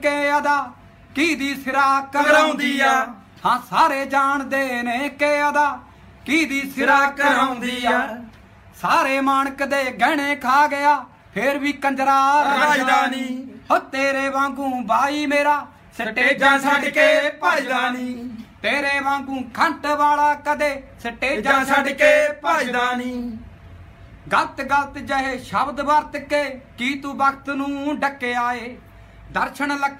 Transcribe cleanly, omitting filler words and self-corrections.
के अदा की दी सिरा कराउंदी आ। हाँ सारे जानदे ने के अदा की दी सिरा कराउंदी आ। सारे मानक दे गहने खा गया फिर भी कंजरा राजधानी। हो तेरे वांगू भाई मेरा स्टेजां छड्ड के भजदा नी। तेरे वांगू खंट वाला कदे स्टेजां छड्ड के भजदा नी। गलत गलत जहे शब्द वरत के की तू वक्त नूं डके आए। दर्शन लख